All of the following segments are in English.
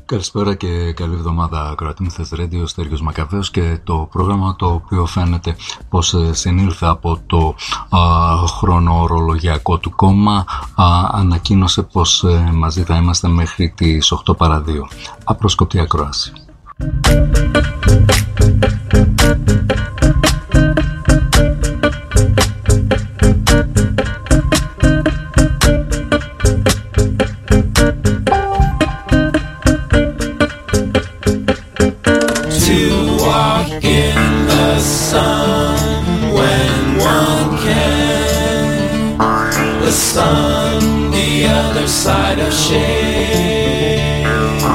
Καλησπέρα και καλή εβδομάδα, ακροατή μου Θες Radio, Στέργιος Μακαβαίος, και το πρόγραμμα, το οποίο φαίνεται πως συνήλθε από το χρονορολογιακό του κόμμα, ανακοίνωσε πως μαζί θα είμαστε μέχρι τις 8 παρά 2. Απροσκοπτή ακρόαση. Side of shade,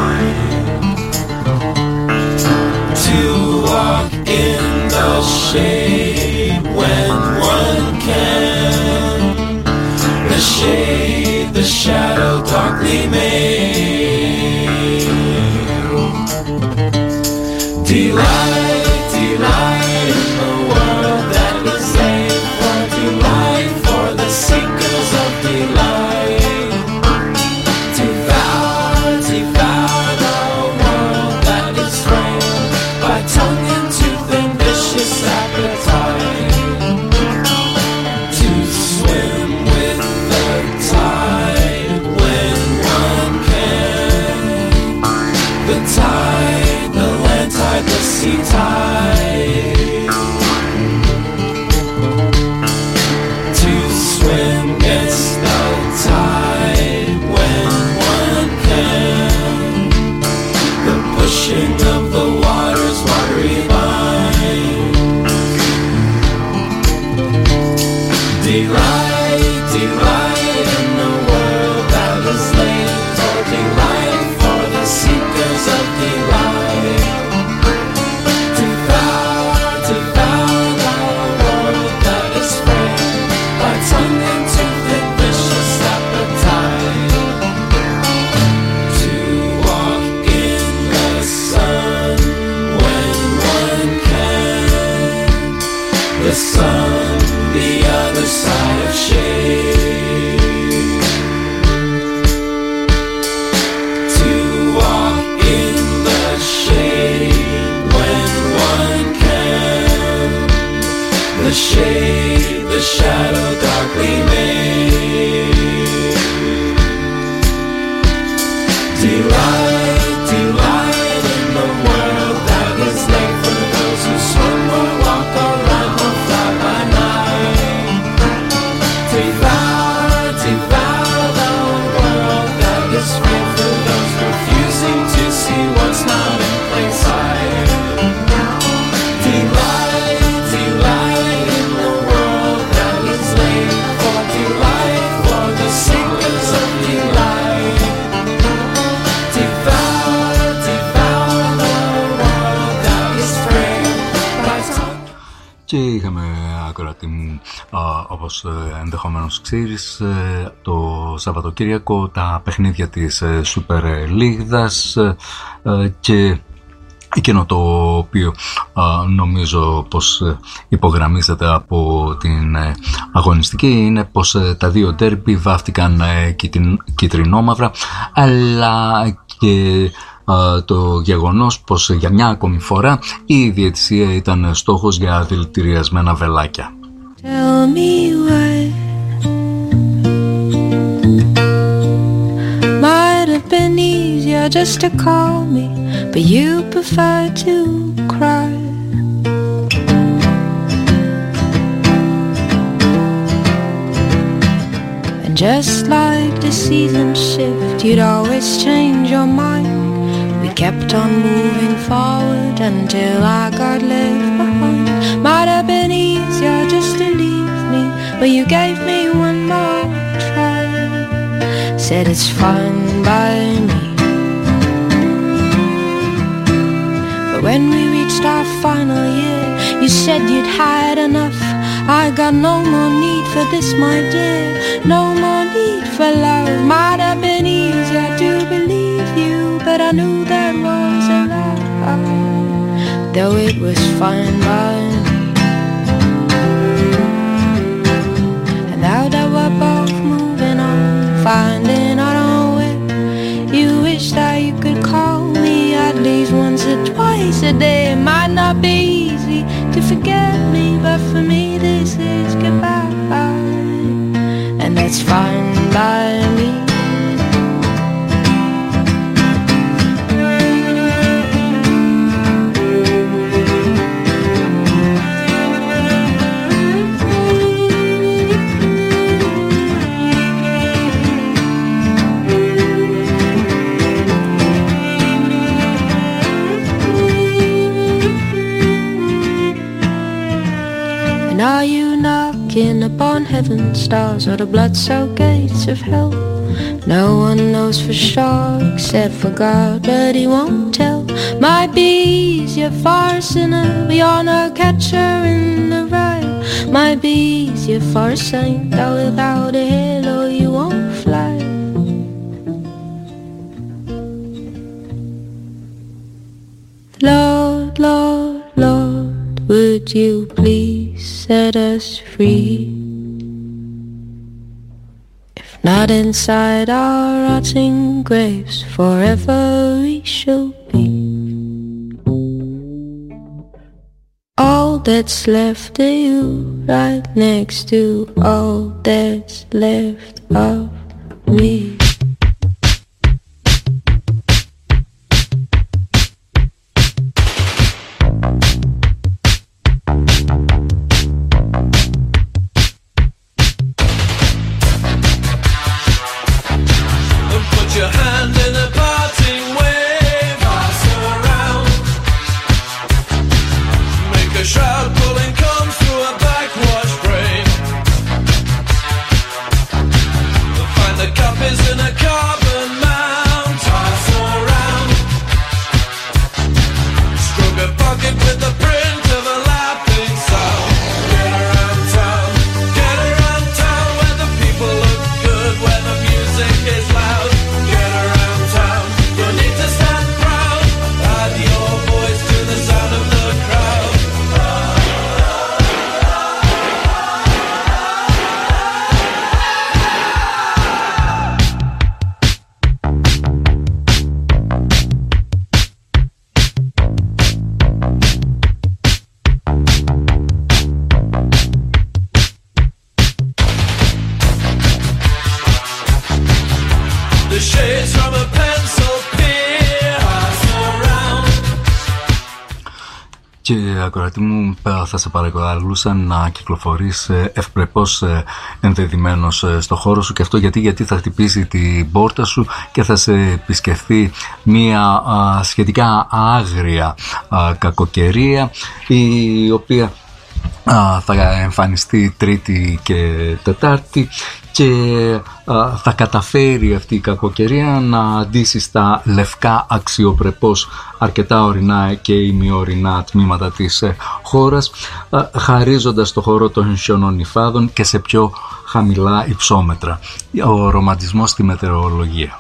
to walk in the shade when one can, the shade, the shadow darkly made, delight, delight in the world that was made for delight, for the seekers of delight. Και είχαμε, ακροατή μου, όπως ενδεχομένως ξέρεις, το Σαββατοκύριακο τα παιχνίδια της Super Λίγδας, και εκείνο το οποίο νομίζω πως υπογραμμίζεται από την αγωνιστική είναι πως τα δύο ντέρμπι βάφτηκαν κυτρινόμαυρα, αλλά και το γεγονός πως για μια ακόμη φορά η διαιτησία ήταν στόχος για δηλητηριασμένα βελάκια. Tell me why. Might have been easier just to call me, but you prefer to cry. And just like the seasons shift, you'd always change your mind. Kept on moving forward until I got left behind. Might have been easier just to leave me, but you gave me one more try. Said it's fine by me. But when we reached our final year, you said you'd had enough. I got no more need for this, my dear. No more need for love. Might have been easier to believe you, but I knew there was a lie, though it was fine by me. And now that we're both moving on, finding our own way, you wish that you could call for me this is goodbye, and that's fine by me. Are you knocking upon heaven's stars or the blood-soaked gates of hell? No one knows for sure except for God, but he won't tell. Might be easier for a sinner, but you're no catcher in the rye. Might be easier for a saint, that without a halo you won't fly. Lord, Lord, Lord, would you please set us free? If not inside our rotting graves, forever we shall be. All that's left of you, right next to all that's left of me. Και ακροατή μου, θα σε παρακαλούσα να κυκλοφορείς ευπρεπώς ενδεδειμένος στο χώρο σου, και αυτό γιατί θα χτυπήσει την πόρτα σου και θα σε επισκεφθεί μια σχετικά άγρια κακοκαιρία, η οποία θα εμφανιστεί Τρίτη και Τετάρτη, και θα καταφέρει αυτή η κακοκαιρία να αντίσει στα λευκά αξιοπρεπώς αρκετά ορεινά και ημιορεινά τμήματα της χώρας, χαρίζοντας το χώρο των χιονονυφάδων και σε πιο χαμηλά υψόμετρα. Ο ρομαντισμός στη μετεωρολογία.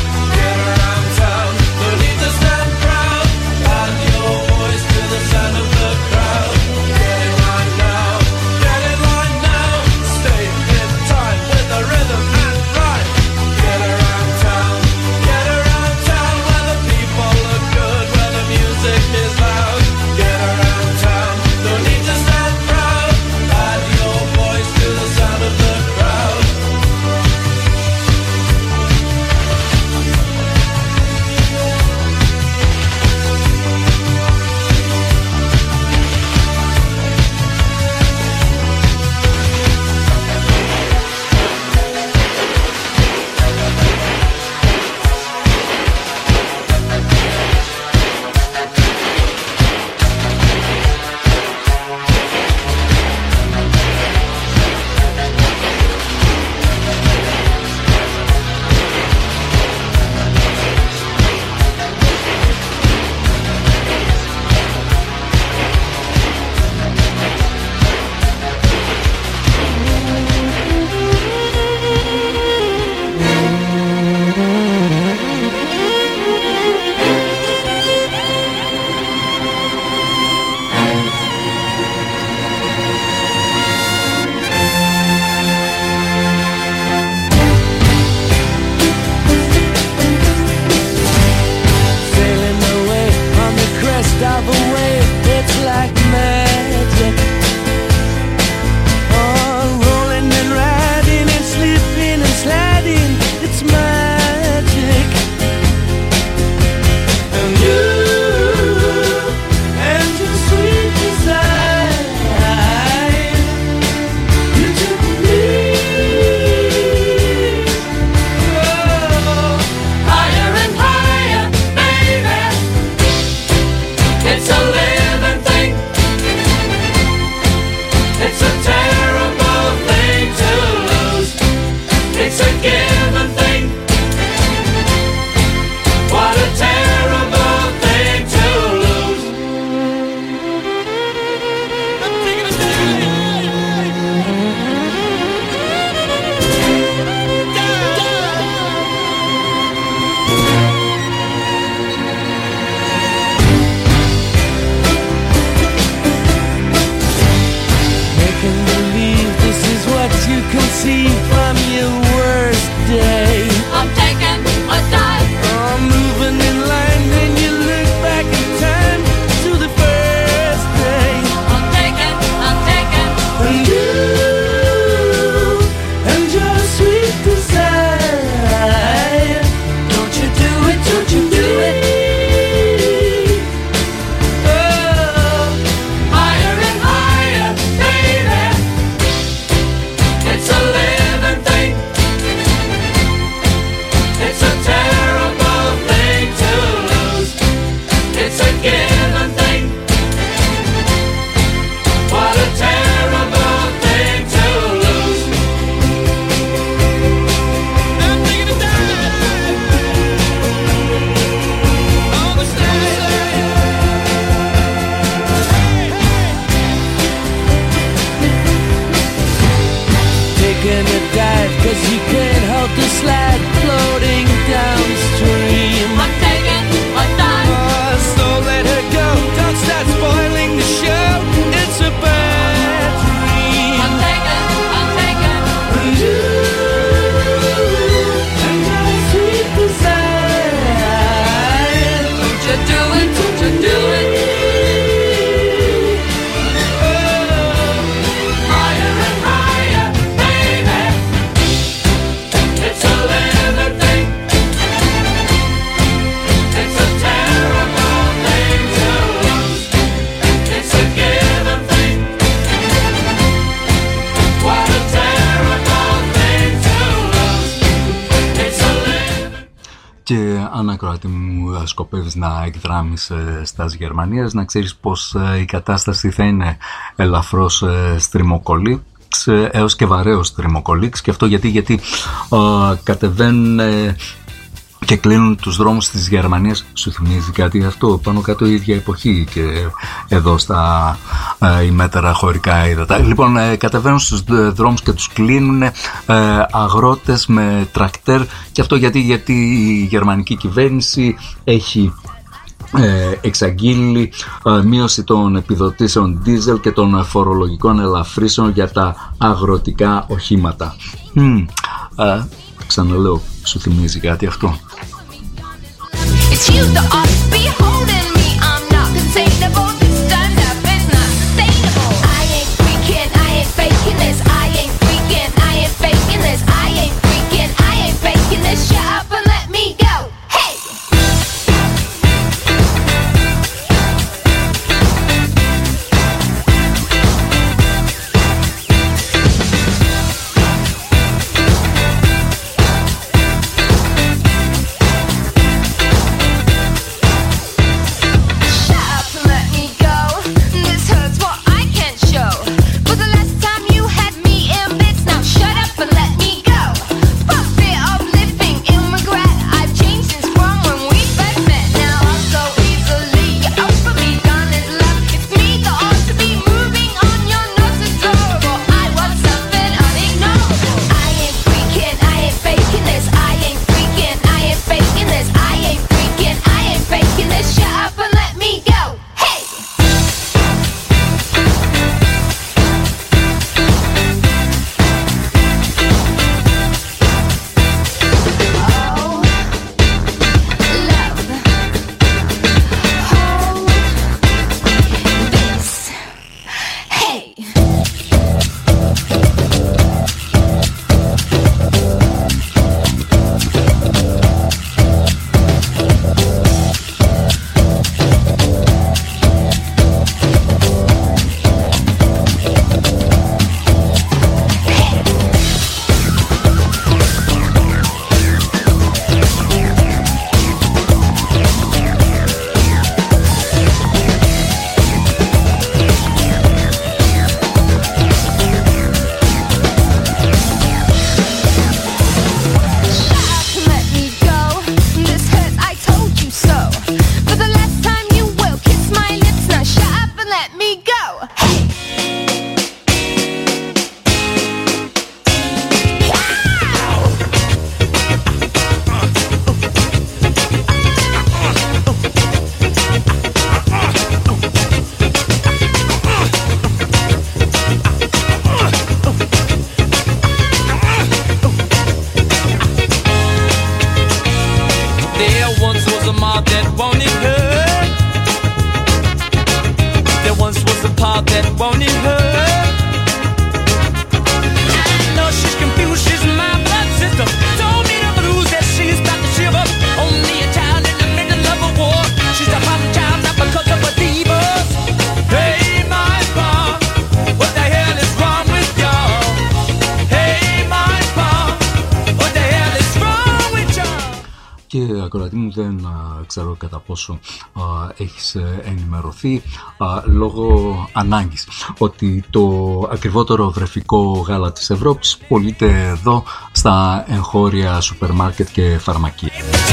Sound of ακροατή μου σκοπεύεις να εκδράμεις στας Γερμανίας, να ξέρεις πως η κατάσταση θα είναι ελαφρώς στριμοκολίξ έως και βαρέως στριμοκολίξ, και αυτό γιατί κατεβαίνουν και κλείνουν τους δρόμους της Γερμανίας. Σου θυμίζει κάτι αυτό? Πάνω κάτω η ίδια εποχή και εδώ στα ημέτερα χωρικά ύδατα. Λοιπόν, κατεβαίνουν στους δρόμους και τους κλείνουν αγρότες με τρακτέρ, και αυτό γιατί η γερμανική κυβέρνηση έχει εξαγγείλει μείωση των επιδοτήσεων diesel και των φορολογικών ελαφρύσεων για τα αγροτικά οχήματα. Ξαναλέω, σου θυμίζει κάτι αυτό? It's you that ought to be holding me. I'm not containable. This stand-up is not sustainable. I ain't freaking, I ain't faking this. I ain't freaking, I ain't faking this. I ain't freaking, I ain't faking this. Shut up and let me go. Hey! Ακροατή μου, δεν ξέρω κατά πόσο έχεις ενημερωθεί λόγω ανάγκης ότι το ακριβότερο βρεφικό γάλα της Ευρώπης πωλείται εδώ στα εγχώρια σούπερ μάρκετ και φαρμακεία.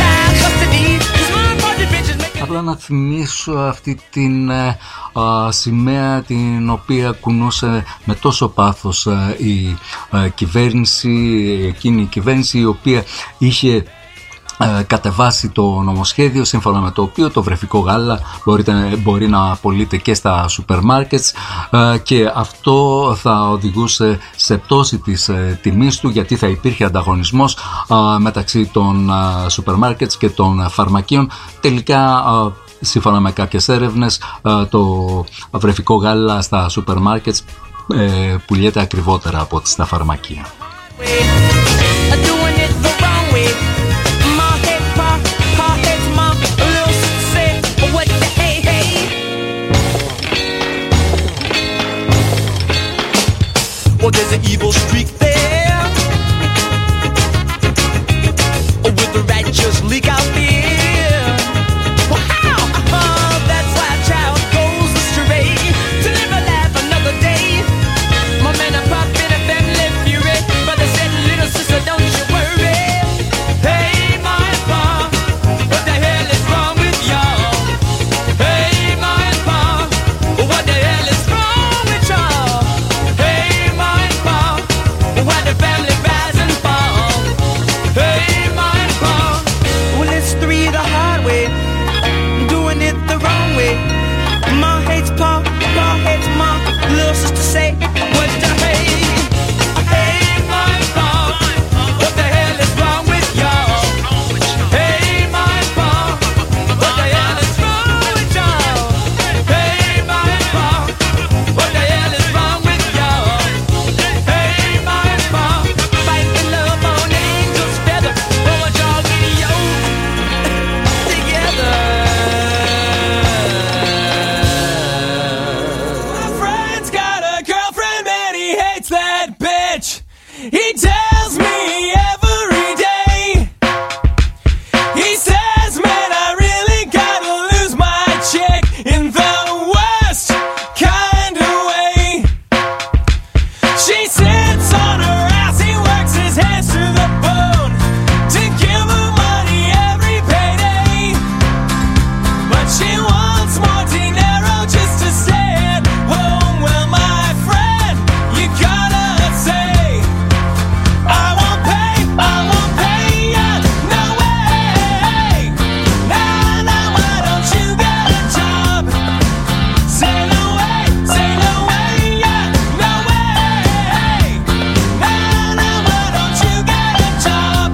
Απλά να θυμίσω αυτή την σημαία την οποία κουνούσε με τόσο πάθος η κυβέρνηση, εκείνη η κυβέρνηση η οποία είχε κατεβάσει το νομοσχέδιο σύμφωνα με το οποίο το βρεφικό γάλα μπορεί να πωλείται και στα σούπερ μάρκετς, και αυτό θα οδηγούσε σε πτώση της τιμής του, γιατί θα υπήρχε ανταγωνισμός μεταξύ των σούπερ μάρκετς και των φαρμακείων. Τελικά, σύμφωνα με κάποιες έρευνες, το βρεφικό γάλα στα σούπερ μάρκετς πουλιέται ακριβότερα από ό,τι στα φαρμακεία. Well, there's an evil streak there, with the righteous leak out there. else is to say but to hey, hey my Paul, what the hell is wrong with y'all? Hey my Paul, what the hell is wrong with y'all? Hey my Paul, what the hell is wrong with y'all? Hey my Paul, fighting love on angel's feather, but what y'all idiots together? My friend's got a girlfriend and he hates that bitch. He tells me every day. He says, man, I really gotta lose my chick in the worst kind of way. She sits on her ass, he works his hands to the bone to give her money every payday. But she wants more dinero just to stay at home. Well, my friend, you gotta say, I won't pay ya, no way. Nah, nah, why don't you get a job? Say no way, yeah, no way. Nah, nah, why don't you get a job?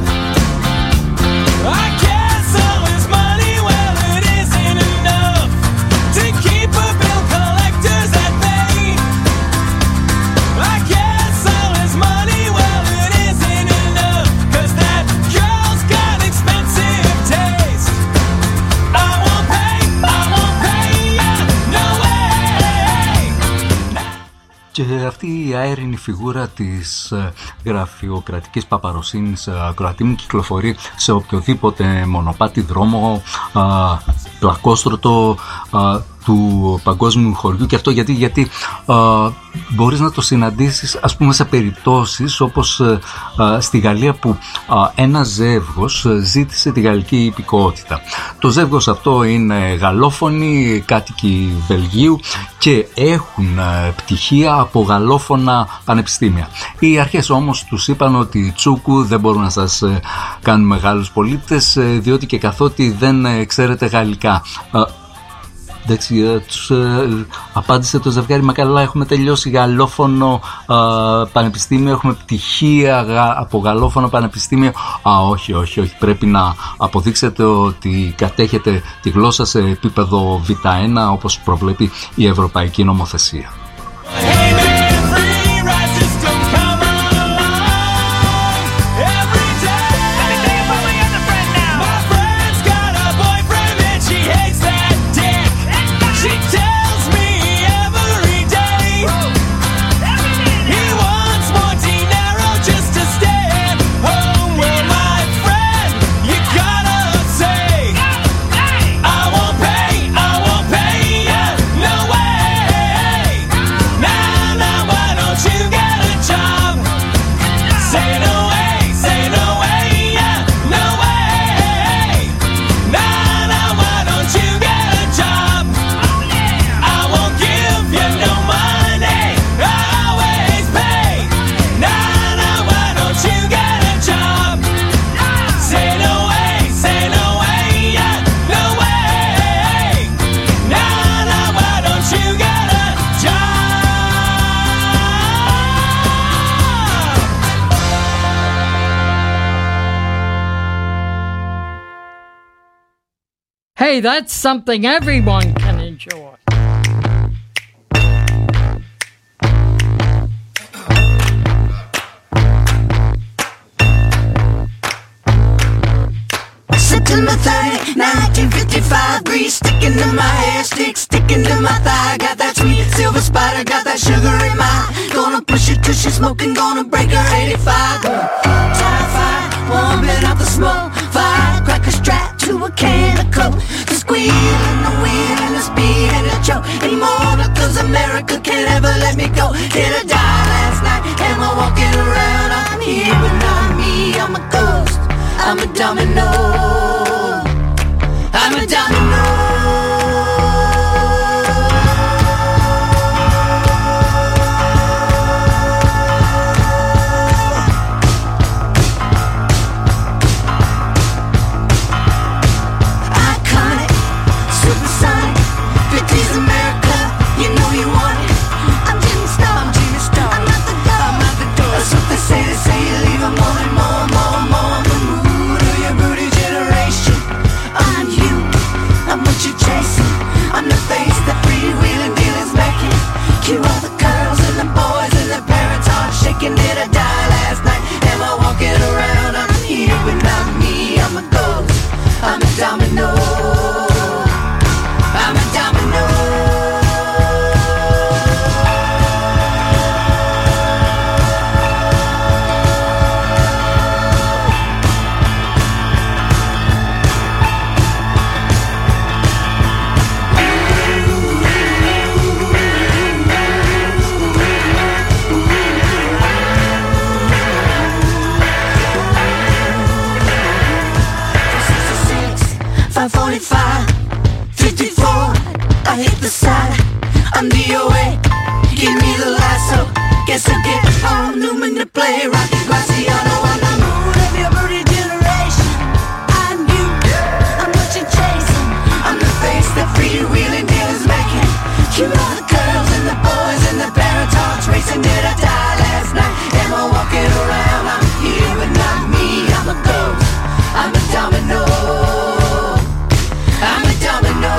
I guess all his money, well, it isn't enough to keep a bill collectors at bay. I guess all his money, well, it isn't enough, 'cause that girl's got expensive taste. I won't pay ya, no way. Και αυτή η αέρινη φιγούρα της γραφειοκρατικής παπαροσύνης ακροατή μου κυκλοφορεί σε οποιοδήποτε μονοπάτι, δρόμο, πλακόστρωτο του παγκόσμιου χωριού. Και αυτό γιατί μπορείς να το συναντήσεις, ας πούμε, σε περιπτώσεις όπως στη Γαλλία που ένα ζεύγος ζήτησε τη γαλλική υπηκότητα. Το ζεύγος αυτό είναι γαλλόφωνοι, κάτοικοι Βελγίου και έχουν πτυχία από γαλλόφωνα πανεπιστήμια. Οι αρχές όμως τους είπαν ότι τσούκου, δεν μπορούν να σας κάνουν μεγάλους πολίτες, διότι και καθότι δεν ξέρετε γαλλικά. Εντάξει, τους απάντησε το ζευγάρι, μα καλά, έχουμε τελειώσει γαλλόφωνο πανεπιστήμιο, έχουμε πτυχία από γαλλόφωνο πανεπιστήμιο. Όχι, πρέπει να αποδείξετε ότι κατέχετε τη γλώσσα σε επίπεδο Β1, όπως προβλέπει η Ευρωπαϊκή Νομοθεσία. Hey, that's something everyone can enjoy. September 30, 1955, grease sticking to my hair, sticking to my thigh. Got that sweet silver spider, got that sugar in my eye. Gonna push it till she's smoking, gonna break her 85. Tie fire, warming up the smoke. Fire, crack a strap to a can of coke. The squeal and the wheel and the speed and the choke. Anymore, because America can't ever let me go. Did I die last night? Am I walking around? I'm here, but not me. I'm a ghost. I'm a domino. I'm a domino. Iconic, supersonic, 50s America, you know you want it. I'm getting racing. I'm the face that freewheeling dealing's making. Cue all the girls and the boys and the parents heart shaking. Did I die last night? Am I walking around? I'm here but not me. I'm a ghost. I'm a domino. I'm a domino. I hit the side, I'm DOA. Give me the lasso. Guess I'll get home. Newman to play. Rocky Graciano on the moon of your birdie generation. I'm you. I'm what you're chasing. I'm the face that freewheeling dealers making. Cue all the girls and the boys and the parents hearts racing. Did I die last night? Am I walking around? I'm here but not me. I'm a ghost. I'm a domino. I'm a domino.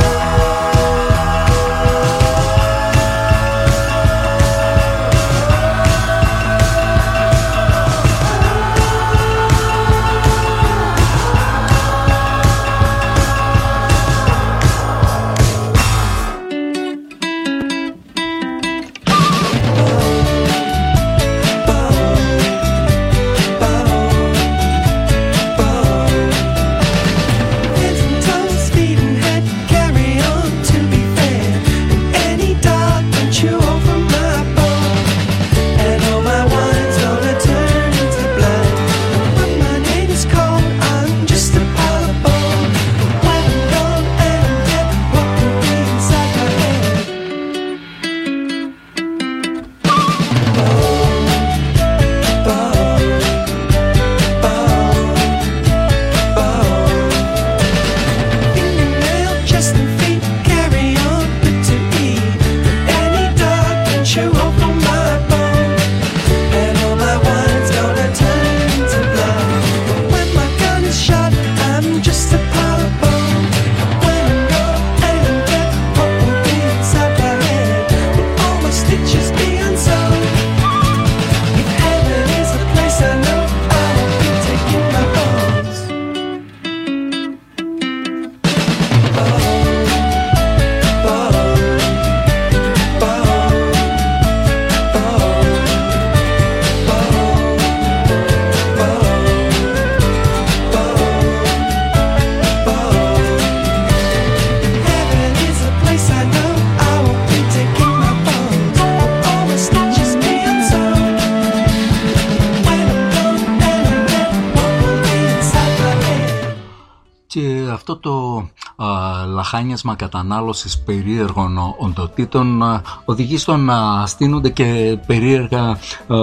Αυτό το λαχάνιασμα κατανάλωσης περίεργων οντοτήτων οδηγεί στο να στείνονται και περίεργα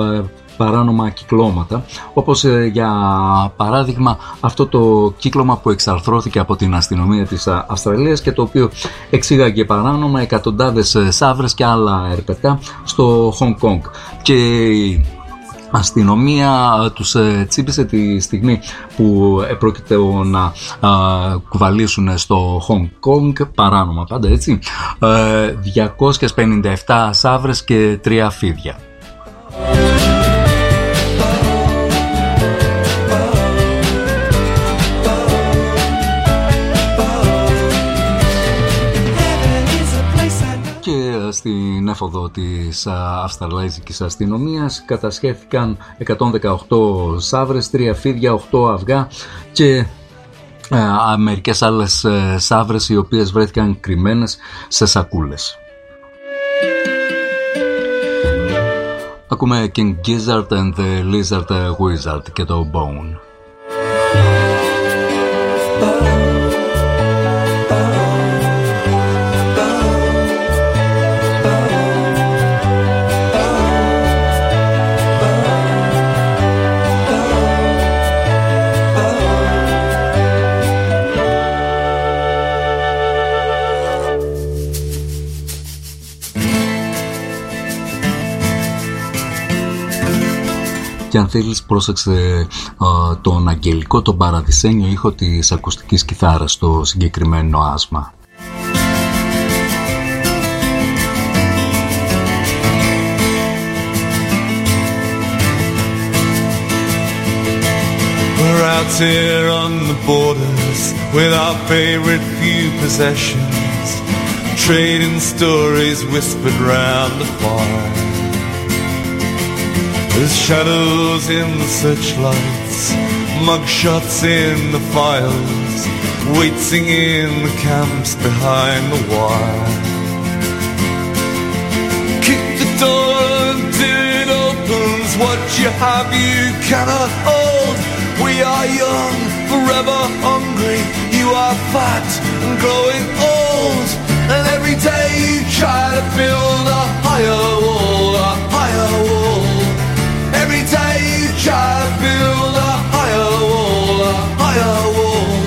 παράνομα κυκλώματα, όπως για παράδειγμα αυτό το κύκλωμα που εξαρθρώθηκε από την αστυνομία της Αυστραλίας και το οποίο εξήγαγε παράνομα εκατοντάδες σαύρες και άλλα ερπετά στο Χονγκ Κονγκ. Και αστυνομία τους τσίπησε τη στιγμή που πρόκειται να κουβαλήσουν στο Χονγκ Κονγκ, παράνομα πάντα έτσι, 257 σαύρες και 3 φίδια. Στην έφοδο της Αυστραλέζικης αστυνομίας κατασχέθηκαν 118 σαύρες, 3 φίδια, 8 αυγά και μερικές άλλες σαύρες οι οποίες βρέθηκαν κρυμμένες σε σακούλες. Ακούμε King Gizzard and the Lizard Wizard και το Bone. Και αν θέλεις πρόσεξε τον αγγελικό, τον παραδεισένιο ήχο της ακουστικής κιθάρας στο συγκεκριμένο άσμα. right here on the borders with our favorite few possessions, trading stories whispered round the fire. There's shadows in the searchlights, mugshots in the files, waiting in the camps behind the wire. Kick the door until it opens, what you have you cannot hold. We are young, forever hungry, you are fat and growing old. And every day you try to build a higher wall, a higher wall. Every day you try to build a higher wall, a higher wall.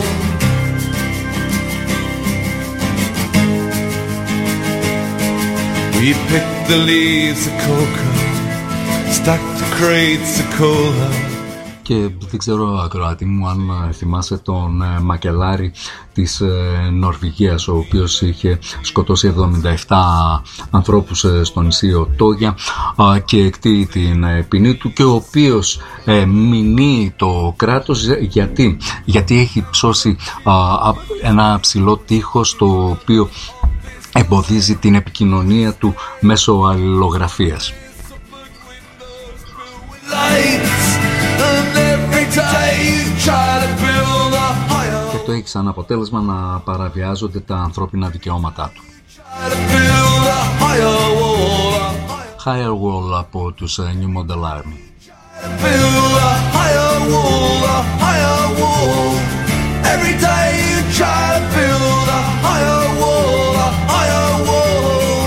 We picked the leaves of cocoa, stacked the crates of cola. Και δεν ξέρω, ακροατή μου, αν θυμάσαι τον μακελάρη της Νορβηγίας, ο οποίος είχε σκοτώσει 77 ανθρώπους στο νησί Οτόγια και εκτείει την ποινή του, και ο οποίος μηνύει το κράτος γιατί έχει ψώσει ένα ψηλό τείχος, το οποίο εμποδίζει την επικοινωνία του μέσω αλληλογραφίας. Και αυτό έχει σαν αποτέλεσμα να παραβιάζονται τα ανθρώπινα δικαιώματά του. Higher Wall από τους New Model Army. Every day you try to build a higher wall, a higher wall.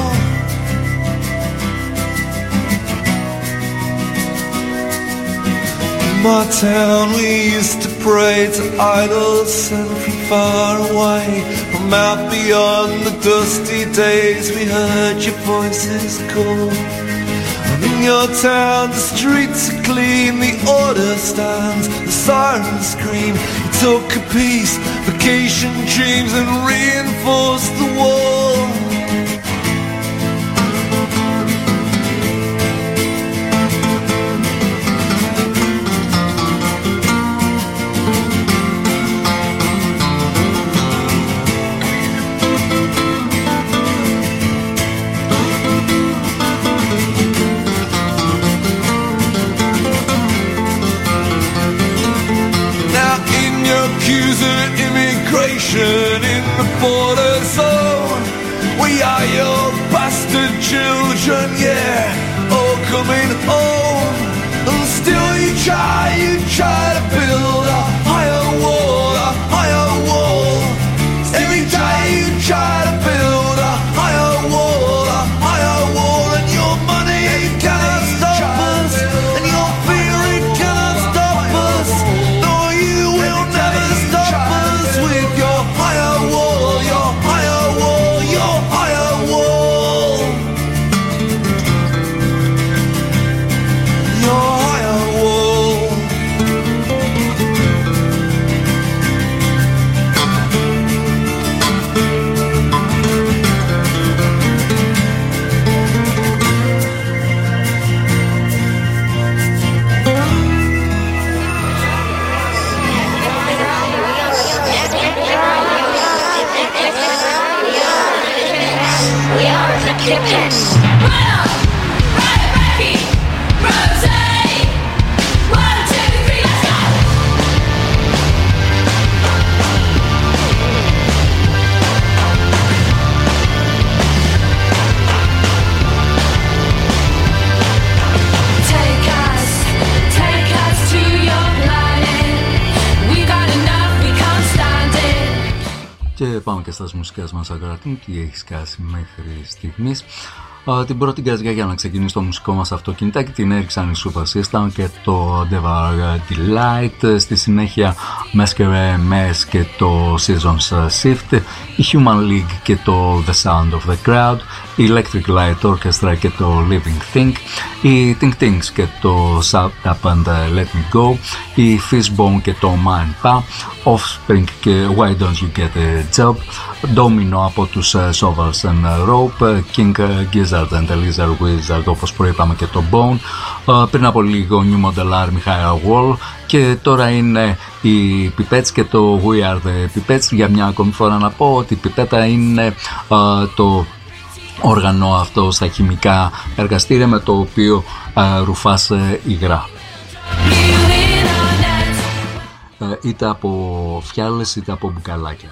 In my town we used to pray to idols sent from far away. From out beyond the dusty days we heard your voices call. And in your town the streets are clean, the order stands, the sirens scream. Took a piece, vacation dreams, and reinforced the wall. In the border zone, we are your bastard children, yeah, all coming home. And still you try to build a higher wall, a higher wall. Every day you try to build a higher wall, a higher wall. And your money, it cannot stop us, and your fear, it cannot stop us. No, you will never stop us with your higher wall, your higher wall, your higher wall. Your higher wall. We are Effective Hits. Run up, run it, Becky, rotate. 1, 2, 3, let's go. Take us to your planet. We got enough, we can't stand it. Και πάμε και στα μουσικές μας, ακροατή μου, τι έχει σκάσει μέχρι στιγμής. Την πρώτη γκαζιά για να ξεκινήσει το μουσικό μας αυτοκινητάκι την έριξαν οι Super System και το Devar Delight. Στη συνέχεια Masquerade Mess και το Seasons Shift, η Human League και το The Sound of the Crowd, η Electric Light Orchestra και το Living Thing, η Think Things και το Shut Up and Let Me Go, η Fishbone και το Mind Pa, Offspring και Why Don't You Get a Job, Domino από τους Shovels and Rope, King Gizzard and the Lizard Wizard, όπως προείπαμε και το Bone, πριν από λίγο New Model Army Higher Wall, και τώρα είναι οι Pipettes και το We Are the Pipettes. Για μια ακόμη φορά να πω ότι η πιπέτα είναι το όργανο αυτό στα χημικά εργαστήρια με το οποίο ρουφάς υγρά, είτε από φιάλες είτε από μπουκαλάκια.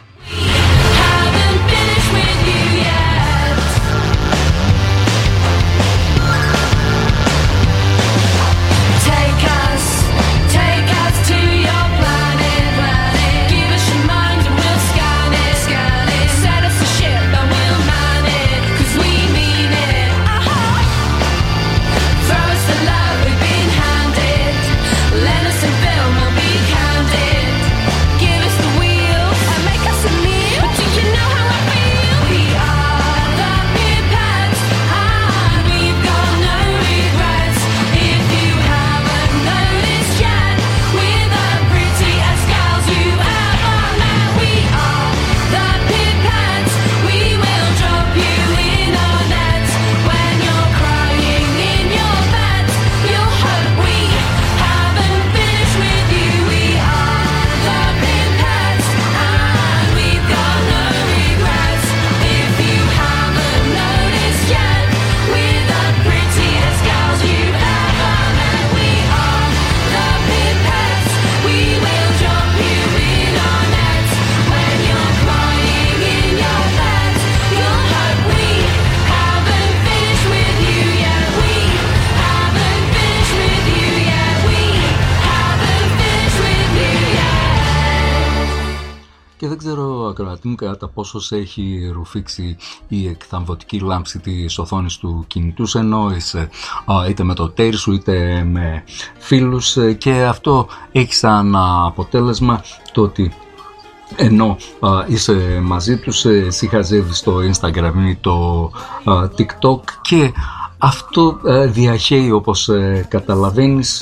Και δεν ξέρω, ακροατή μου, κατά πόσο σε έχει ρουφήξει η εκθαμβωτική λάμψη της οθόνης του κινητού σου, ενώ είσαι είτε με το τέρι σου είτε με φίλους, και αυτό έχει σαν αποτέλεσμα το ότι ενώ είσαι μαζί τους, εσύ χαζεύεις το Instagram ή το TikTok, και αυτό διαχέει, όπως καταλαβαίνεις,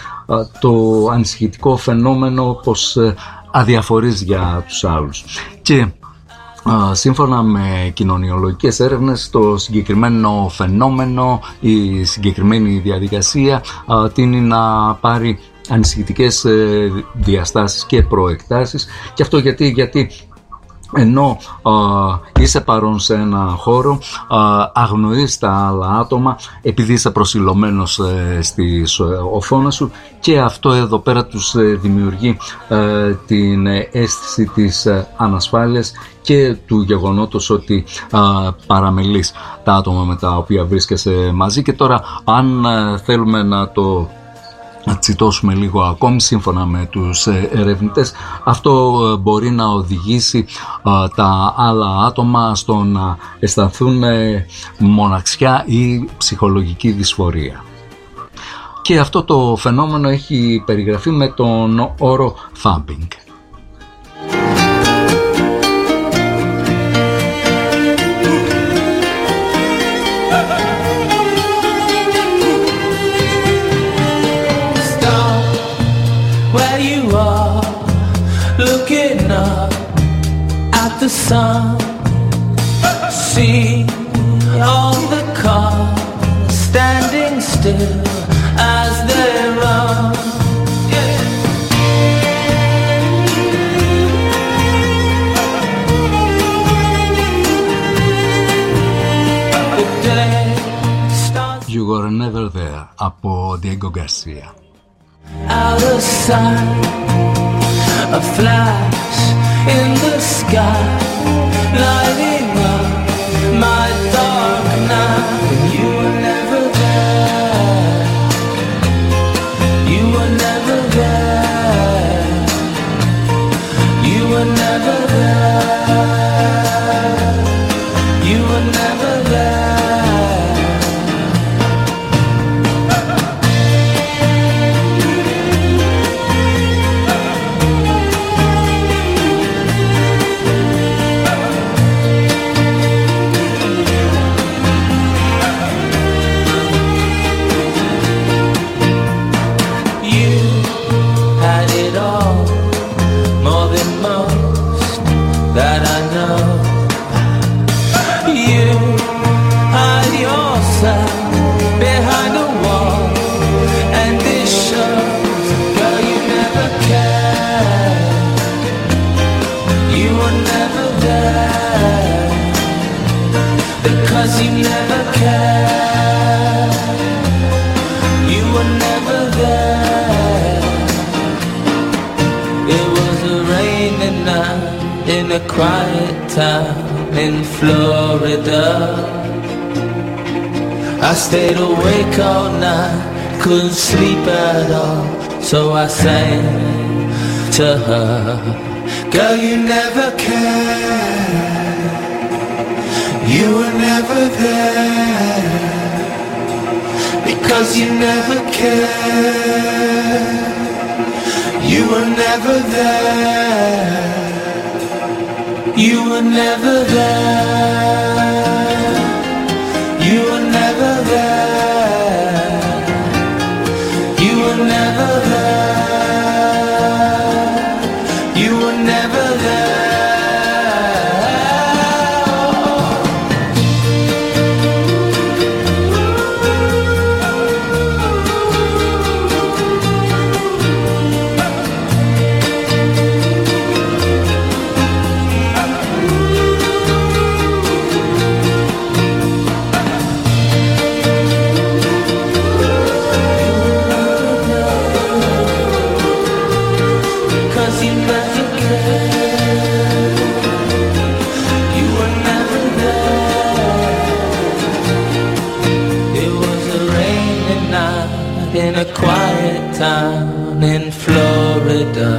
το ανησυχητικό φαινόμενο πως αδιαφορείς για τους άλλους. Και σύμφωνα με κοινωνιολογικές έρευνες, το συγκεκριμένο φαινόμενο, η συγκεκριμένη διαδικασία τείνει να πάρει ανησυχητικές διαστάσεις και προεκτάσεις. Και αυτό γιατί ενώ είσαι παρόν σε ένα χώρο, αγνοείς τα άλλα άτομα επειδή είσαι προσιλωμένος στη οθόνα σου, και αυτό εδώ πέρα τους δημιουργεί την αίσθηση της ανασφάλειας και του γεγονότος ότι παραμελείς τα άτομα με τα οποία βρίσκεσαι μαζί. Και τώρα, αν θέλουμε να το τσιτώσουμε λίγο ακόμη, σύμφωνα με τους ερευνητές, αυτό μπορεί να οδηγήσει τα άλλα άτομα στο να αισθανθούν μοναξιά ή ψυχολογική δυσφορία. Και αυτό το φαινόμενο έχει περιγραφεί με τον όρο thumping. The sun, see all the cars standing still as they run. You were never there, από Diego Garcia. Out of sight, a flash in the sky, lighting up my dark night. You were never there. You were never there. You were never there. You were never there. because you never cared. You were never there. It was a rainy night in a quiet town in Florida. I stayed awake all night, couldn't sleep at all, so I sang to her. Girl, you never cared. You were never there, because you never cared. You were never there. You were never there. You were never there. You were never there. You were never there. In a quiet town in Florida.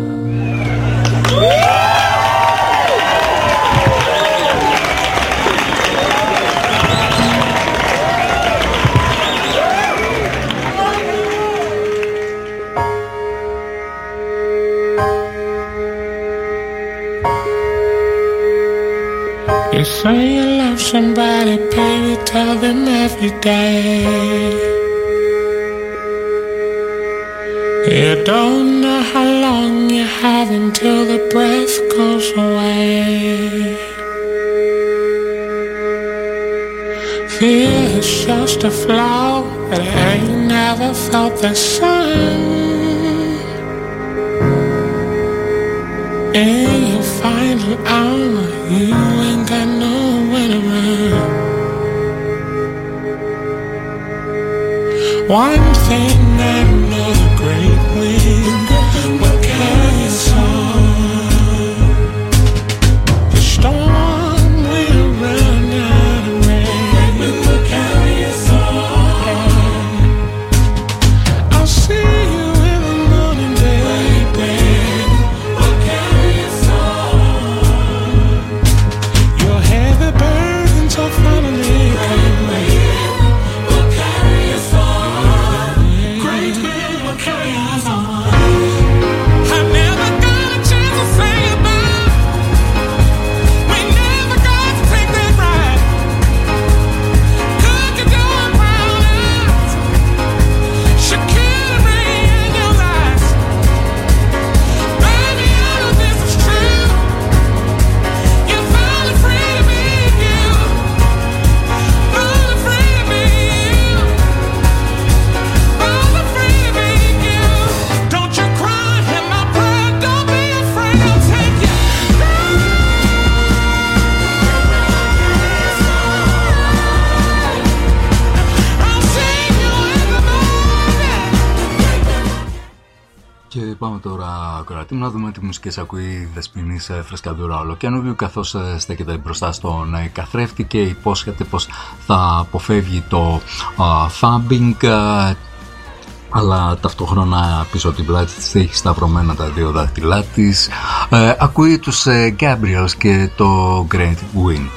You say you love somebody, baby, tell them every day. You don't know how long you have until the breath goes away. Fear is just a flaw, but I ain't never felt the sun. In your final hour, you ain't got nowhere to run. One thing I know, the great wind will carry us on. The storm will run out of rain. It will carry us on. I'll see you in the morning, baby. Will carry us on. Your heavy burdens are finally coming. Πάμε τώρα, κορατή μου, να δούμε τι μουσικές ακούει η Δεσποινής Φρεσκαδούρα Ολοκένουργιου, καθώς στέκεται μπροστά στον καθρέφτη και υπόσχεται πως θα αποφεύγει το φάμπινγκ, αλλά ταυτόχρονα πίσω από την πλάτη της έχει σταυρωμένα τα δύο δάχτυλά της. Ακούει τους Gabriels και το Great Wind.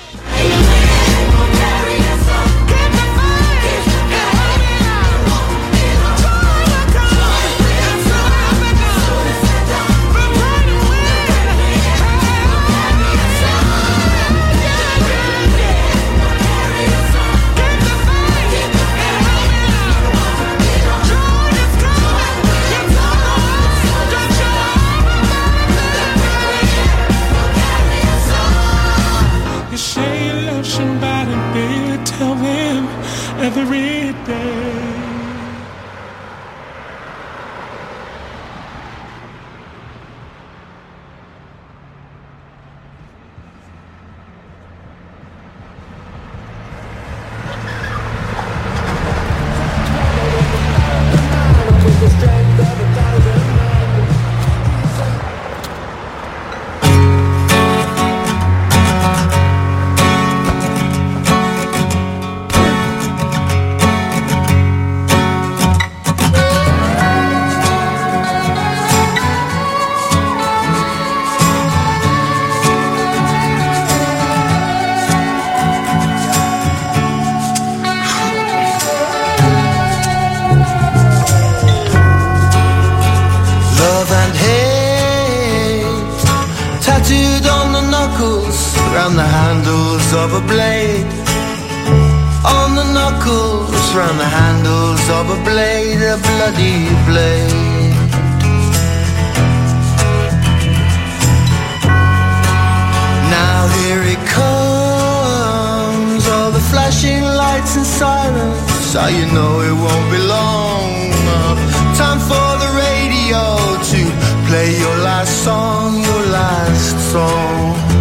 Every day. of a blade. On the knuckles, round the handles of a blade, a bloody blade. Now here it comes, all the flashing lights and sirens. So you know it won't be long. Time for the radio to play your last song, your last song.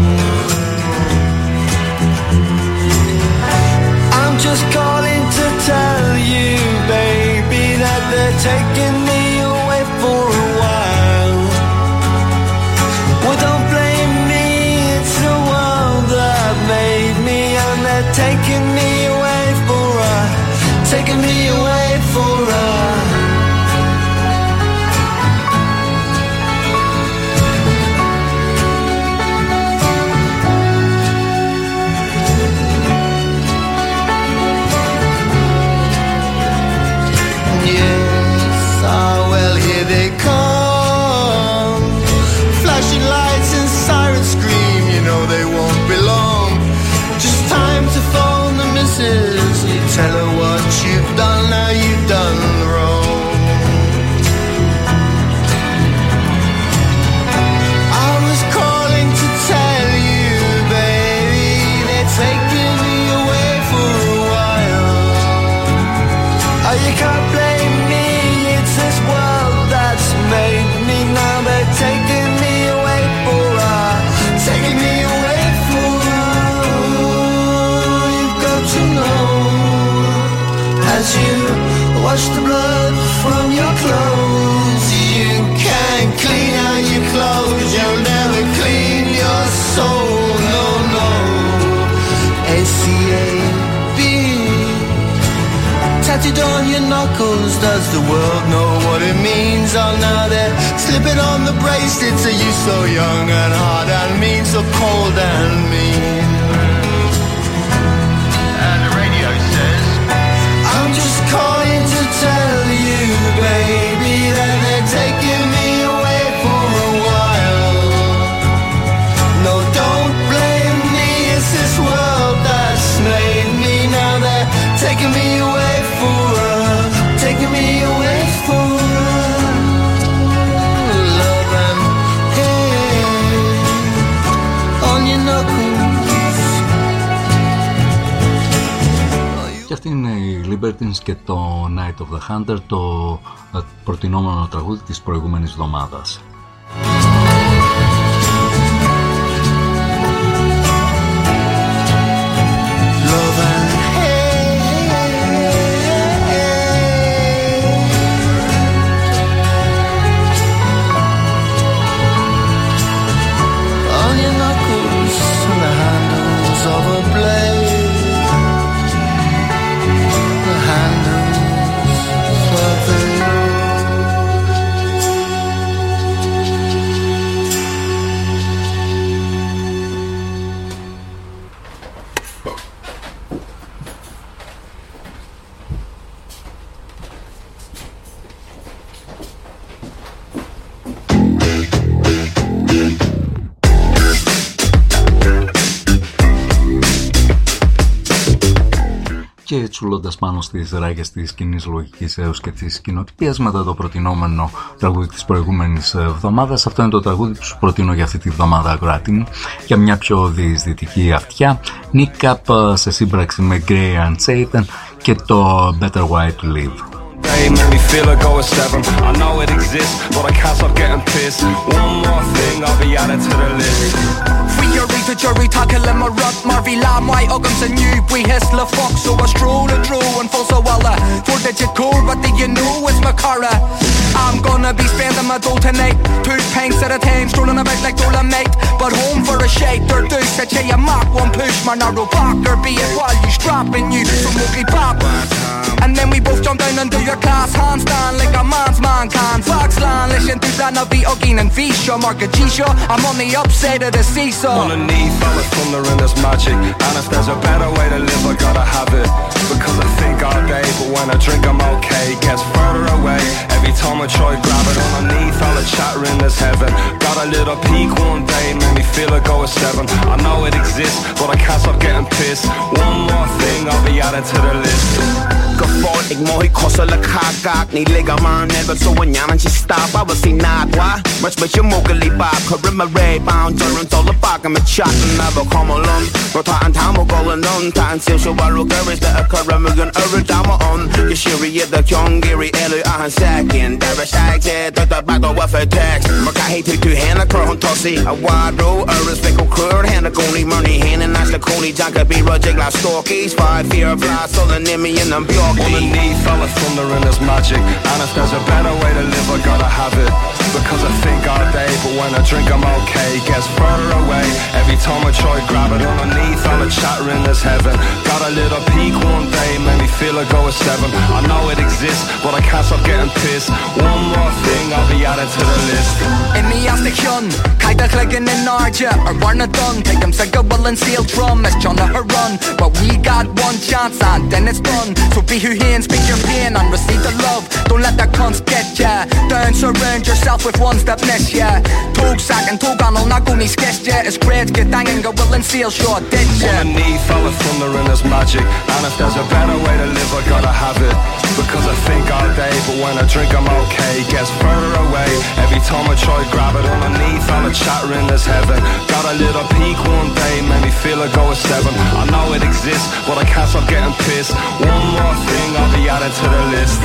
I'm just calling to tell you, baby, that they're taking me away for a while. Well, don't blame me, it's the world that made me, and they're taking me away for a, taking me away for a. They come, flashing lights and sirens scream. You know they won't be long. Just time to phone the missus. You tell her what you've done. Now you've done wrong. I was calling to tell you, baby, they're taking me away for a while. Oh, you can't blame me. It's this world that's made me. Now they're taking me away for a, taking me away for a. You've got to know, as you wash the blood from your clothes, you can't clean out your clothes. You'll never clean your soul. No, no. ACAB tattooed on your knuckles. Does the world know what it means? Oh, now they're slipping on the bracelets. Are you so young and hard and mean, so cold and mean? And the radio says, I'm just calling to tell you, baby, that they're taking me away for a while. No, don't blame me, it's this world that's made me. Now they're taking me away for a, taking me away for love and hate on your knuckles. Και αυτή είναι η Libertines και το Night of the Hunter, το προτινόμενο τραγούδι της προηγούμενης εβδομάδας. Και τσουλώντας πάνω στις ράγες της κοινής λογικής έως και της κοινοτυπίας μετά το προτινόμενο τραγούδι της προηγούμενης εβδομάδας, αυτό είναι το τραγούδι που σου προτείνω για αυτή τη βδομάδα, ακροάτη μου, για μια πιο διεισδυτική αυτιά. Nick Up σε σύμπραξη με Grey and Satan και το Better Way to Live. They make me feel like I was 7. I know it exists, but I can't stop getting pissed. One more thing, I'll be added to the list. Free your the jury, tackle him a rut, Marvy Lamb, white Uggams and you, we hissle fuck, so I stroll and through and full so well, 4-digit core, but do you know it's my cara? I'm gonna be spending my dough tonight, 2 pints at a time, strolling about like Dolomite, but home for a shake, they're deuce, that you mark one push, my narrow back, or be it while you strapping you, so mookie pop. And then we both jump down and do your class handstand like a man's man can. Foxland, listen to that Navi Uggin and Visha, Marka Gisha. I'm on the upside of the seesaw. Underneath all the thunder and there's magic, and if there's a better way to live, I gotta have it. Because I think all day, but when I drink I'm okay. Gets further away every time I try grab it. Underneath all the of chattering, there's heaven. Got a little peak one day, made me feel like I was 7. I know it exists, but I can't stop getting pissed. One more thing, I'll be added to the list. Gafortig mo hi kosa la kakak ni lega man never so when yaman she stop I was see not why much but you mogli ba karima ray bound turn to the back I'm a chat never come along but I and time go on time still show baru girls that karima gun over down on you shiri the young gary elu I second there shag said the back of what for text but I hate to hand a current tossy a wide row a respect curd hand a goni money hand and that's the coney junk be reject like stalkies 5 fear of fly so the name me in them underneath all the thunder and there's magic. And if there's a better way to live, I gotta have it. Because I think all day, but when I drink I'm okay. Gets further away, every time I try grab it. Underneath all the chattering there's heaven. Got a little peak one day, made me feel like I was 7. I know it exists, but I can't stop getting pissed. One more thing, I'll be added to the list. In the Astakun, Kaida clicking in Arja, or Warner Dunn. Take them Sega Will and Steel Drum as John her run. But we got one chance and then it's done. So be who here and speak your pain and receive the love. Don't let that cunts get ya. Don't surround yourself with ones that miss ya. Tog sack and tog on all not going to sketch ya. It's great, get danging, go will and seal, sure, dead ya. Underneath all the thunder and there's magic. And if there's a better way to live, I gotta have it. Because I think all day, but when I drink I'm okay. Gets further away, every time I try grab it. Underneath all the chattering there's heaven. Got a little peak one day, made me feel like I was 7. I know it exists, but I can't stop getting pissed. One more thing, I'll be added to the list.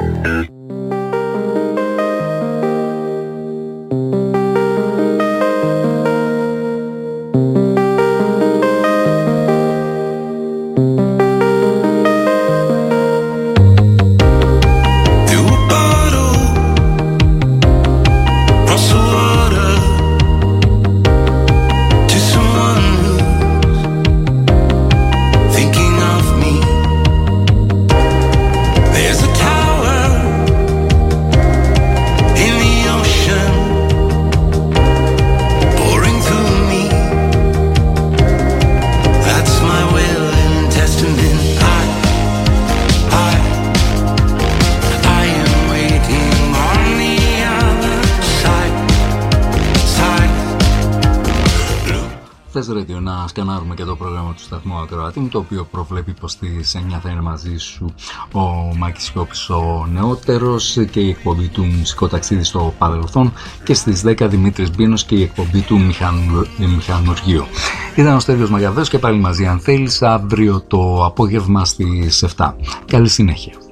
Radio να σκανάρουμε και το πρόγραμμα του σταθμού Ακροατή μου, το οποίο προβλέπει πως στις 9 θα είναι μαζί σου ο Μάκης Σιώπης ο νεότερος και η εκπομπή του Μουσικό Ταξίδι στο Παρελθόν και στις 10 Δημήτρης Μπίνος και η εκπομπή του Μηχανουργίου. Ήταν ο Στέλιος Μαγαβέος και πάλι μαζί αν θέλεις αύριο το απόγευμα στις 7. Καλή συνέχεια.